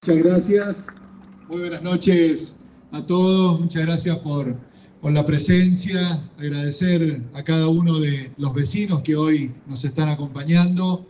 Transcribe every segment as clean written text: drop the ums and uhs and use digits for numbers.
Muchas gracias. Muy buenas noches a todos. Muchas gracias por la presencia. Agradecer a cada uno de los vecinos que hoy nos están acompañando.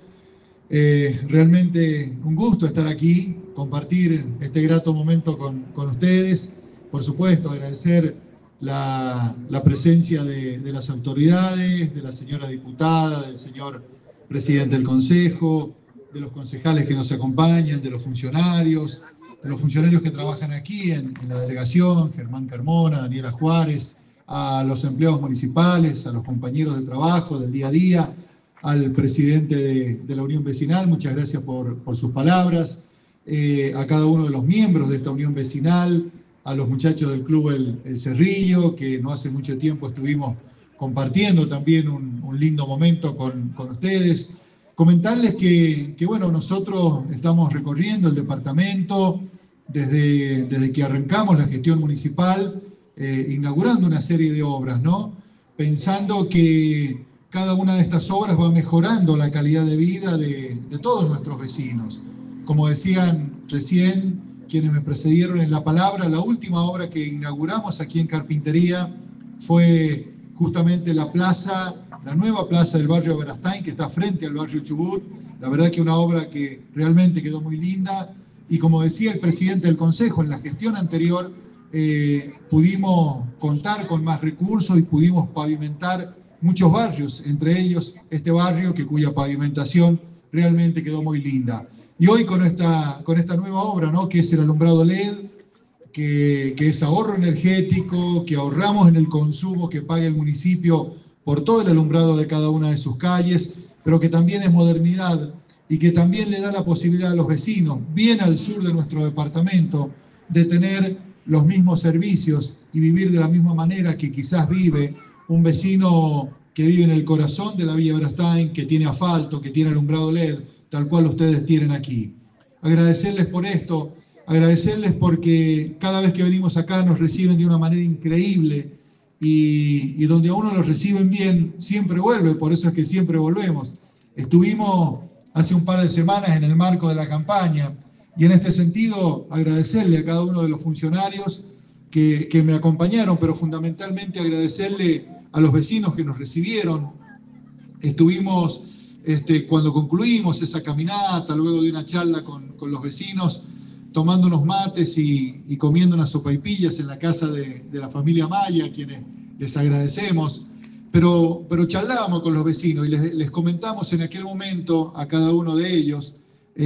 Realmente un gusto estar aquí, compartir este grato momento con ustedes. Por supuesto, agradecer la presencia de las autoridades, de la señora diputada, del señor presidente del Consejo, de los concejales que nos acompañan, de los funcionarios que trabajan aquí en la delegación, Germán Carmona, Daniela Juárez, a los empleados municipales, a los compañeros de trabajo del día a día, al presidente de la Unión Vecinal, muchas gracias por sus palabras, a cada uno de los miembros de esta Unión Vecinal, a los muchachos del Club El Cerrillo, que no hace mucho tiempo estuvimos compartiendo también un lindo momento con ustedes. Comentarles que, bueno, nosotros estamos recorriendo el departamento desde que arrancamos la gestión municipal, inaugurando una serie de obras, ¿no? Pensando que cada una de estas obras va mejorando la calidad de vida de todos nuestros vecinos. Como decían recién quienes me precedieron en la palabra, la última obra que inauguramos aquí en Carpintería fue justamente la nueva plaza del barrio Berastain, que está frente al barrio Chubut. La verdad que una obra que realmente quedó muy linda, y como decía el presidente del Consejo, en la gestión anterior pudimos contar con más recursos y pudimos pavimentar muchos barrios, entre ellos este barrio cuya pavimentación realmente quedó muy linda. Y hoy con esta nueva obra, ¿no?, que es el alumbrado LED, que es ahorro energético, que ahorramos en el consumo que paga el municipio por todo el alumbrado de cada una de sus calles, pero que también es modernidad y que también le da la posibilidad a los vecinos, bien al sur de nuestro departamento, de tener los mismos servicios y vivir de la misma manera que quizás vive un vecino que vive en el corazón de la Villa Berastain, que tiene asfalto, que tiene alumbrado LED, tal cual ustedes tienen aquí. Agradecerles por esto, agradecerles porque cada vez que venimos acá nos reciben de una manera increíble y donde a uno lo reciben bien, siempre vuelve, por eso es que siempre volvemos. Estuvimos hace un par de semanas en el marco de la campaña y en este sentido agradecerle a cada uno de los funcionarios que me acompañaron, pero fundamentalmente agradecerle a los vecinos que nos recibieron. Estuvimos, cuando concluimos esa caminata, luego de una charla con los vecinos, tomando unos mates y comiendo unas sopaipillas en la casa de la familia Maya, a quienes les agradecemos, pero charlábamos con los vecinos y les comentamos en aquel momento a cada uno de ellos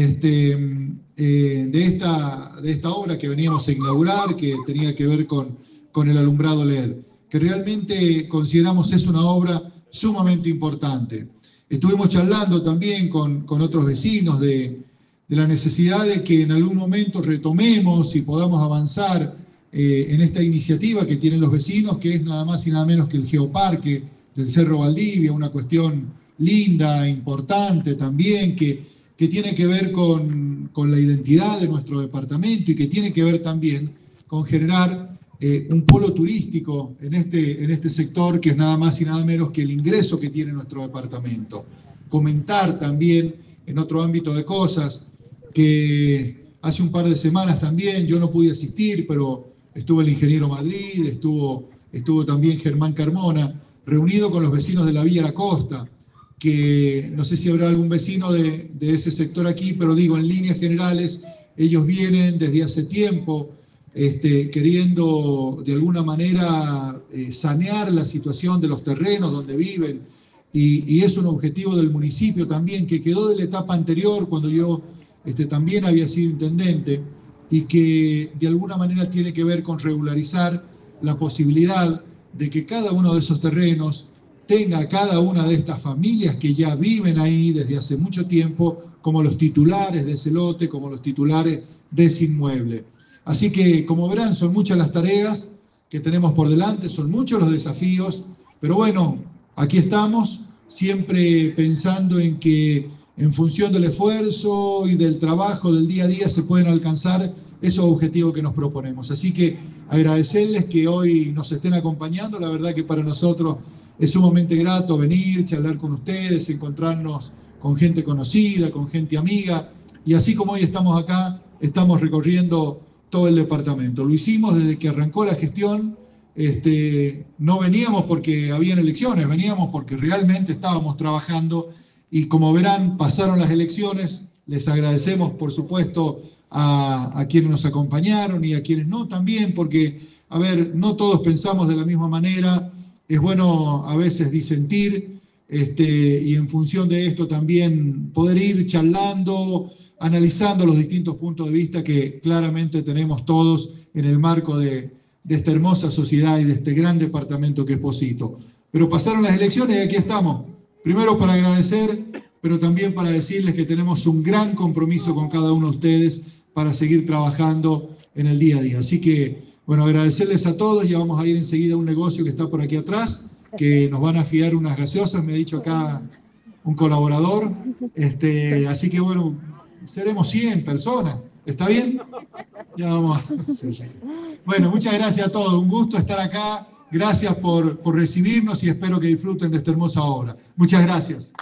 de esta obra que veníamos a inaugurar, que tenía que ver con el alumbrado LED, que realmente consideramos es una obra sumamente importante. Estuvimos charlando también con otros vecinos de la necesidad de que en algún momento retomemos y podamos avanzar en esta iniciativa que tienen los vecinos, que es nada más y nada menos que el geoparque del Cerro Valdivia, una cuestión linda, importante también, que tiene que ver con la identidad de nuestro departamento y que tiene que ver también con generar un polo turístico en este sector, que es nada más y nada menos que el ingreso que tiene nuestro departamento. Comentar también, en otro ámbito de cosas, que hace un par de semanas también yo no pude asistir, pero estuvo el ingeniero Madrid, estuvo también Germán Carmona, reunido con los vecinos de la Villa La Costa, que no sé si habrá algún vecino de ese sector aquí, pero digo, en líneas generales, ellos vienen desde hace tiempo queriendo de alguna manera sanear la situación de los terrenos donde viven, y es un objetivo del municipio también, que quedó de la etapa anterior, cuando yo también había sido intendente, y que de alguna manera tiene que ver con regularizar la posibilidad de que cada uno de esos terrenos tenga cada una de estas familias que ya viven ahí desde hace mucho tiempo como los titulares de ese lote, como los titulares de ese inmueble. Así que, como verán, son muchas las tareas que tenemos por delante, son muchos los desafíos, pero bueno, aquí estamos, siempre pensando en que en función del esfuerzo y del trabajo del día a día se pueden alcanzar esos objetivos que nos proponemos. Así que agradecerles que hoy nos estén acompañando, la verdad que para nosotros es sumamente grato venir, charlar con ustedes, encontrarnos con gente conocida, con gente amiga, y así como hoy estamos acá, estamos recorriendo todo el departamento. Lo hicimos desde que arrancó la gestión. No veníamos porque habían elecciones, veníamos porque realmente estábamos trabajando y como verán, pasaron las elecciones. Les agradecemos, por supuesto, a quienes nos acompañaron y a quienes no también, porque, a ver, no todos pensamos de la misma manera, es bueno a veces disentir, y en función de esto también poder ir charlando, analizando los distintos puntos de vista que claramente tenemos todos en el marco de esta hermosa sociedad y de este gran departamento que es Posito. Pero pasaron las elecciones y aquí estamos. Primero para agradecer, pero también para decirles que tenemos un gran compromiso con cada uno de ustedes para seguir trabajando en el día a día. Así que, bueno, agradecerles a todos. Ya vamos a ir enseguida a un negocio que está por aquí atrás, que nos van a fiar unas gaseosas, me ha dicho acá un colaborador. Así que, bueno, seremos 100 personas. ¿Está bien? Ya vamos a hacer. Bueno, muchas gracias a todos. Un gusto estar acá. Gracias por recibirnos y espero que disfruten de esta hermosa obra. Muchas gracias.